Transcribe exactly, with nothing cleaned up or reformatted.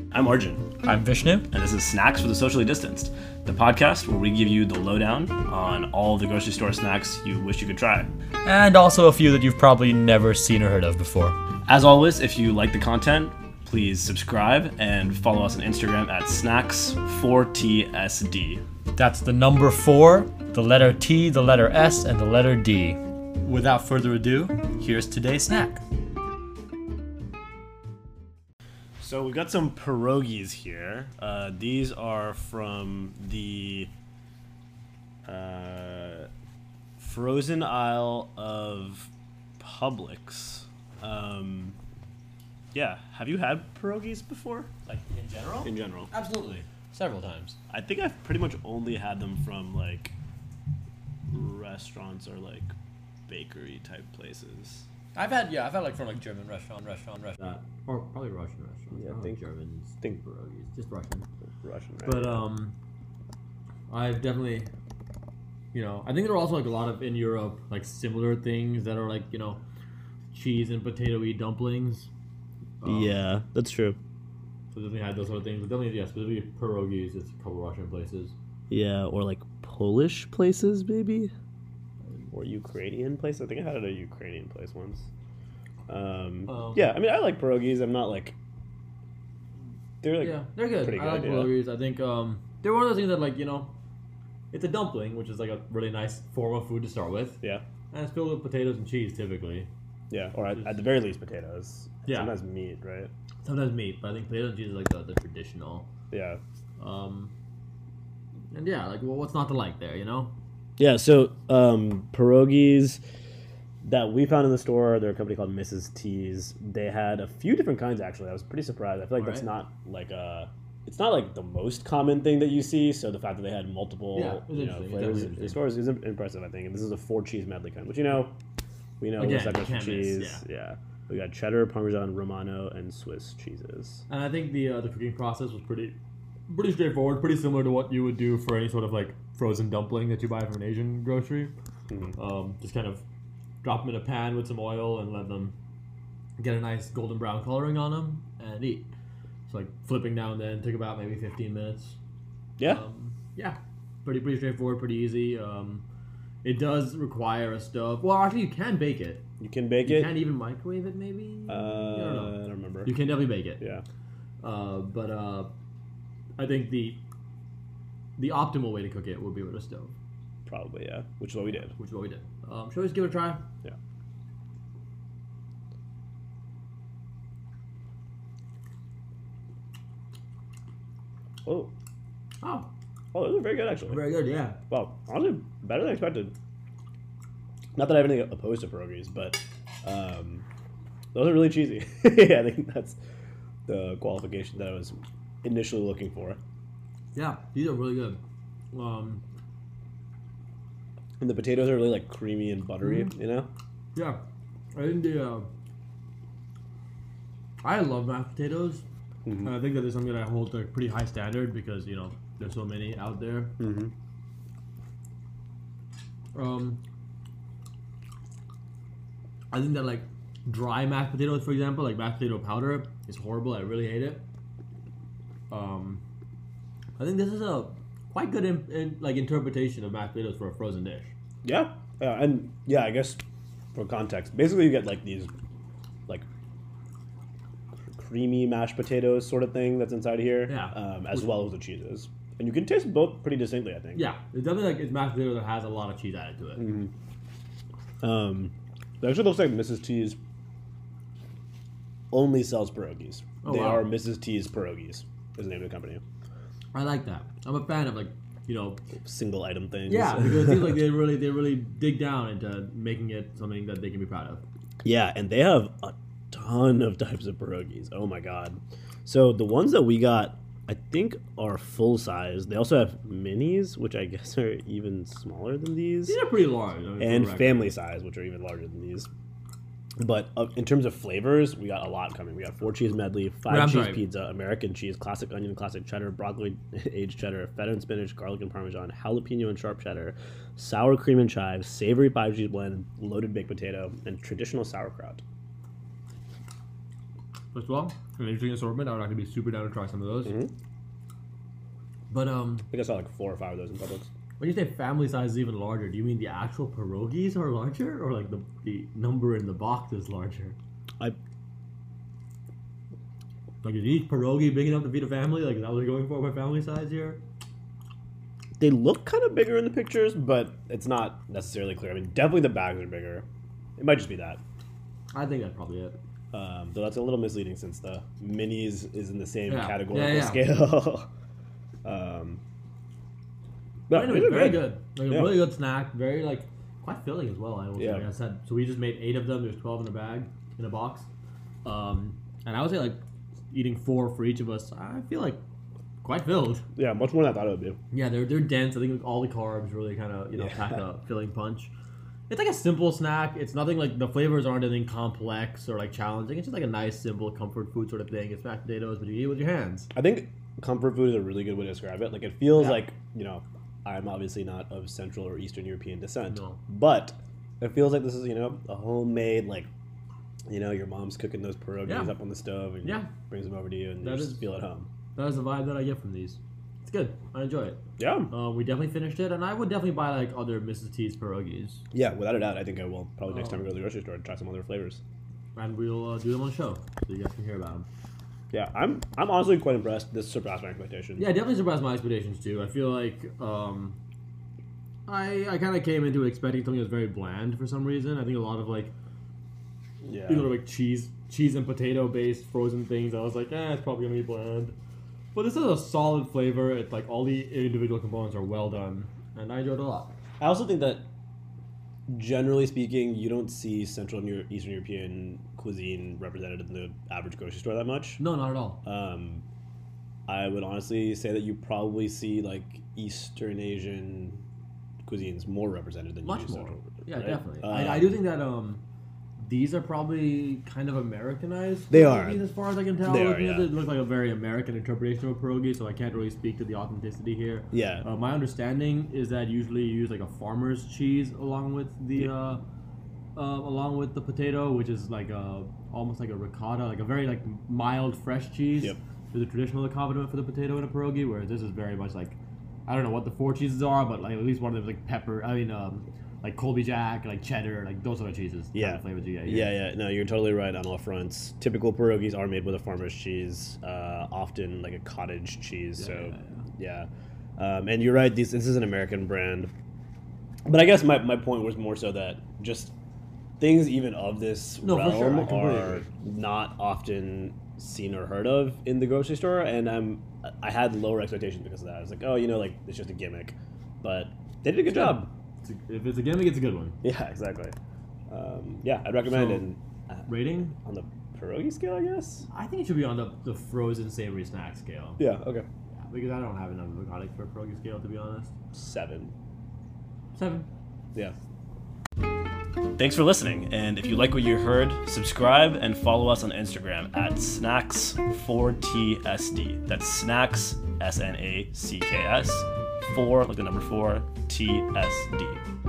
I'm Arjun. I'm Vishnu. And this is Snacks for the Socially Distanced, the podcast where we give you the lowdown on all the grocery store snacks you wish you could try. And also a few that you've probably never seen or heard of before. As always, if you like the content, please subscribe and follow us on Instagram at snacks four T S D. That's the number four, the letter T, the letter S, and the letter D. Without further ado, here's today's snack. So we've got some pierogies here. Uh, these are from the uh, frozen aisle of Publix. Um, yeah, have you had pierogies before? Like, in general? In general. Absolutely. Several times. I think I've pretty much only had them from, like, restaurants or, like, bakery type places. I've had, yeah, I've had like from like German restaurant, restaurant, restaurant. Uh, or probably Russian restaurants. Yeah, I I think Germans. think pierogies. Just Russian. Russian, right? But um, I've definitely, you know, I think there are also like a lot of in Europe like similar things that are like you know, cheese and potato-y dumplings. Um, yeah, that's true. So definitely had those sort of things. But definitely, yeah, specifically pierogies. It's a couple Russian places. Yeah, or like Polish places, maybe. Or Ukrainian place. I think I had it at a Ukrainian place once. Um, um, yeah, I mean, I like pierogies. I'm not like they're like yeah, they're good. pretty I like good, yeah. pierogies. I think um, they're one of those things that like you know, it's a dumpling, which is like a really nice form of food to start with, yeah, and it's filled with potatoes and cheese typically. yeah, or at, at the very least potatoes. Yeah. Sometimes meat, right? Sometimes meat, but I think potatoes and cheese is like the, the traditional. Yeah. Um, and yeah, like well, what's not to like there, you know? Yeah. So um, pierogies that we found in the store, they're a company called Missus T's. They had a few different kinds actually. I was pretty surprised. I feel like All that's right. not like a. It's not like the most common thing that you see. So the fact that they had multiple, Yeah, it's you know, interesting. It's flavors definitely in interesting. stores is im- impressive. I think. And this is a four cheese medley kind, which you know, we know Again, what's that you goes for can't miss, cheese. Yeah. We got cheddar, Parmesan, Romano, and Swiss cheeses. And I think the uh, the cooking process was pretty pretty straightforward, pretty similar to what you would do for any sort of like frozen dumpling that you buy from an Asian grocery. Mm-hmm. Um, just kind of drop them in a pan with some oil and let them get a nice golden brown coloring on them and eat. So like flipping now and then took about maybe fifteen minutes. Yeah. Um, yeah, pretty pretty straightforward, pretty easy. Um, it does require a stove. Well, actually, you can bake it. You can bake You it. can't even microwave it, maybe. Uh, I don't know. I don't remember. You can definitely bake it. Yeah. Uh, but uh, I think the the optimal way to cook it would be with a stove, Probably, yeah. Which is what we did. which is what we did. Um, shall we just give it a try? Yeah. Oh. Oh, Oh, those are very good, actually. very good. Yeah. Well, honestly, better than expected. Not that I have anything opposed to pierogies, but um, those are really cheesy. Yeah, I think that's the qualification that I was initially looking for. Yeah, these are really good. Um, And the potatoes are really like creamy and buttery, Mhm. you know? yeah, I think the uh, I love mashed potatoes, Mm-hmm. and I think that is something that I hold to a pretty high standard because you know there's so many out there. Mm-hmm. Um, I think that like dry mashed potatoes, for example, like mashed potato powder, is horrible. I really hate it. Um, I think this is a quite good in, in, like interpretation of mashed potatoes for a frozen dish. Yeah. Yeah, and yeah, I guess for context, basically you get like these like creamy mashed potatoes sort of thing that's inside here, Yeah. um, as well as the cheeses. And you can taste both pretty distinctly, I think. Yeah, it's definitely like it's mashed potato that has a lot of cheese added to it. Mm-hmm. Um, it actually looks like Missus T's only sells pierogies. Oh, they wow. are Missus T's pierogies, is the name of the company. I like that. I'm a fan of like you know Single item things. yeah because it seems like they really they really dig down into making it something that they can be proud of. Yeah, and they have a ton of types of pierogies. Oh my god. So the ones that we got, I think, are full size. They also have minis, which I guess are even smaller than these. These are pretty large. I mean, And for family size, which are even larger than these. But uh, in terms of flavors, we got a lot coming. We got four cheese medley, five Wait, I'm cheese sorry. pizza, American cheese, classic onion, classic cheddar, broccoli aged cheddar, feta and spinach, garlic and parmesan, jalapeno and sharp cheddar, sour cream and chives, savory five cheese blend, loaded baked potato, and traditional sauerkraut. First of all, an interesting assortment. I would actually be super down to try some of those. Mm-hmm. But um, I think I saw like four or five of those in Publix. when you say family size is even larger, do you mean the actual pierogies are larger, or like the the number in the box is larger? I Like, is each pierogi big enough to feed a family? Like, is that what you're going for by family size here? They look kind of bigger in the pictures, but it's not necessarily clear. I mean, definitely the bags are bigger. It might just be that. I think that's probably it. Um, though that's a little misleading since the minis is in the same Yeah. categorical Yeah, yeah. scale. um, But but anyway, these are very good. Like Yeah. a really good snack. Very like quite filling as well. I will say. Yeah. Like I said, so we just made eight of them. There's twelve in a bag in a box, um, and I would say like eating four for each of us. I feel like quite filled. Yeah, much more than I thought it would be. Yeah, they're they're dense. I think like, all the carbs really kind of you know Yeah. pack a filling punch. It's like a simple snack. It's nothing like the flavors aren't anything complex or like challenging. It's just like a nice, simple comfort food sort of thing. It's mashed potatoes, but you eat it with your hands. I think comfort food is a really good way to describe it. Like, it feels Yeah. like, you know, I'm obviously not of Central or Eastern European descent, No. but it feels like this is, you know, a homemade, like, you know, your mom's cooking those pierogies Yeah. up on the stove and Yeah. brings them over to you and That you just is- feel at home. That is the vibe that I get from these. It's good. I enjoy it. Yeah. Uh, we definitely finished it, and I would definitely buy like other Missus T's pierogies, Yeah, without a doubt, I think I will probably next Oh. time I go to the grocery store and try some other flavors. and we'll uh, do them on the show so you guys can hear about them. Yeah, I'm I'm honestly quite impressed. This surpassed my expectations. Yeah, definitely surpassed my expectations too. I feel like um, I I kind of came into it expecting something that was very bland for some reason. I think a lot of like Yeah. you know like cheese cheese and potato based frozen things. I was like, eh, it's probably gonna be bland. But this is a solid flavor. It's like all the individual components are well done, and I enjoyed it a lot. I also think that, generally speaking, you don't see Central and Euro- Eastern European cuisine represented in the average grocery store that much. No, not at all. Um, I would honestly say that you probably see like Eastern Asian cuisines more represented than Much you do more. Central. Yeah, right? definitely. Um, I, I do think that um, these are probably kind of Americanized. They are. pierogies, as far as I can tell. They are, Looking at yeah. it, it looks like a very American interpretation of a pierogi, so I can't really speak to the authenticity here. Yeah. Uh, my understanding is that usually you use like a farmer's cheese along with the uh, uh, along with the potato, which is like a almost like a ricotta, like a very like mild fresh cheese. Yep. Is the traditional accompaniment for the potato in a pierogi, whereas this is very much like I don't know what the four cheeses are, but like at least one of them is like pepper. I mean, um, like Colby Jack, like cheddar, like those sort of cheeses. kind Yeah. of flavors you get here. Yeah, yeah. No, you're totally right on all fronts. Typical pierogies are made with a farmer's cheese, uh, often like a cottage cheese. Yeah, so, yeah, yeah. Um, and you're right. These, this is an American brand. But I guess my, my point was more so that just things even of this No, for realm sure, I completely are agree. not often seen or heard of in the grocery store. And I'm I had lower expectations because of that. I was like, oh, you know, like it's just a gimmick. But they did a good job. It's a, if it's a gimmick, it's a good one. Yeah, exactly. Um, yeah, I'd recommend So- it. And, uh, Rating? on the pierogi scale, I guess. I think it should be on the, the frozen savory snack scale. Yeah. Okay. Yeah, because I don't have enough narcotics for a pierogi scale, to be honest. Seven. Seven. Yeah. Thanks for listening, and if you like what you heard, subscribe and follow us on Instagram at snacks four T S D. That's snacks, S N A C K S, four, like the number four, T S D.